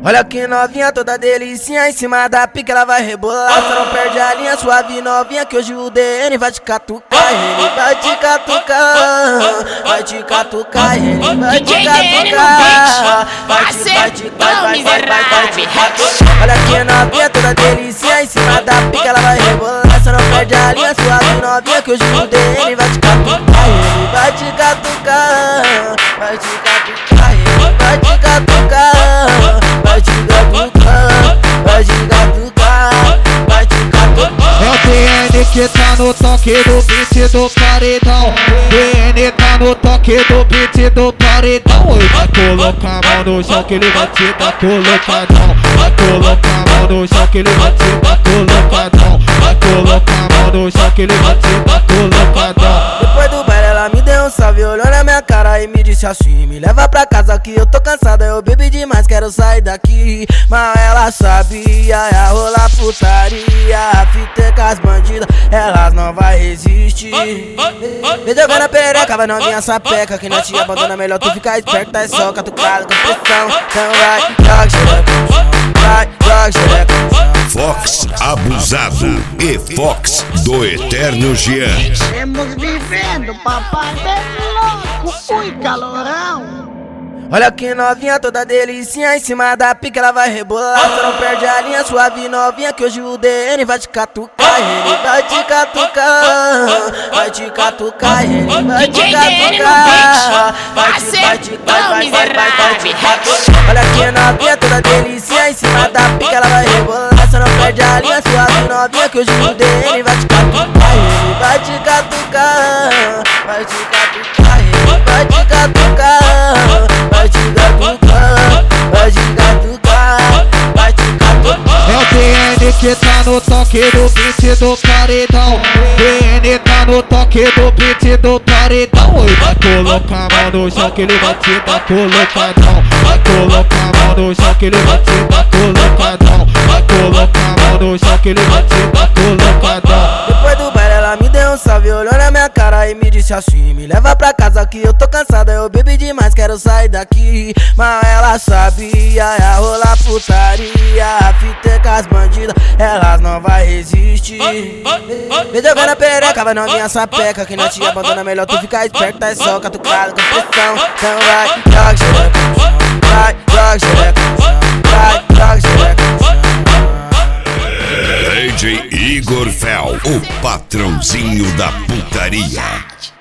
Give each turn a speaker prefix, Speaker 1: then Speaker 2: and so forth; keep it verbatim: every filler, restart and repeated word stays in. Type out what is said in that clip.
Speaker 1: Olha que novinha toda delicinha, em cima da pica ela vai rebolar. Só não perde a linha, suave novinha, que hoje o D N vai te catucar. Ele vai te catucar, vai te catucar, ele vai te catucar. Vai te, vai te, vai, vai, vai, vai, vai te catucar. Olha que novinha toda delicinha, em cima da pica ela vai rebolar. Só não perde a linha, suave novinha, que hoje o D N vai te catucar. Ele vai te catucar, vai te catucar, ele vai te catucar. Vai te catucar, vai te catucar, vai te catucar.
Speaker 2: É o D N que tá no toque do beat do paredão. D N tá no toque do beat do paredão. E vai colocar a mão no chão que ele vai te dar colocadão. Vai colocar a mão no chão que ele vai te dar colocadão. Vai colocar a mão no chão que ele vai te dar colocadão.
Speaker 1: Depois do baile ela me deu um salve, olhou na minha cara e me disse assim: me leva pra casa que eu tô cansada, eu bebi demais, quero sair daqui. Mas ela sabia, ia rolar putaria, a fita é com as bandidas, elas não vai resistir. Me jogando a perereca, vai novinha sapeca, que não te abandona, melhor tu ficar esperto, tá só catucado com pressão. Então vai, joga xereca no chão, vai, joga xereca no chão.
Speaker 3: Fox Abusado e Fox do Eterno Jean.
Speaker 4: Estamos vivendo, papai bem louco, fui calorão.
Speaker 1: Olha que novinha toda delicinha, em cima da pica ela vai rebolar. Só não perde a linha, suave novinha, que hoje o D N vai te catucar. Ele vai te catucar, vai te catucar, ele vai te catucar. Vai te, vai te, vai, vai, vai, vai, vai te catucar. Olha que novinha toda delicinha, em cima da pica ela vai rebolar. Só não perde a linha, suave novinha, que hoje o D N vai te catucar. Ele vai te catucar, vai te catucar, ele vai te catucar. Vai te catucar, vai te catucar, vai te catucar.
Speaker 2: É o D N que tá no toque do beat do paredão. D N tá no toque do beat do paredão. E vai colocar a mão no chão que ele vai te dar colocadão. Vai colocar a mão no chão que ele vai te dar colocadão. Vai colocar a mão no chão que ele vai te dar colocadão.
Speaker 1: Depois do baile ela me deu um salve, olhou na minha cara e me disse assim: me leva pra casa que eu tô cansada, eu bebi demais, quero sair daqui. Mas ela sabia, ia rolar putaria, a fita é com as bandidas, elas não vai resistir. Me jogando a perereca, vai novinha sapeca, que não te abandona, melhor tu ficar esperto, tá só catucado com pressão. Então vai, joga xereca no chão, vai, joga xereca no chão, vai, joga xereca no chão.
Speaker 3: D J Igor Fel, o patrãozinho da putaria.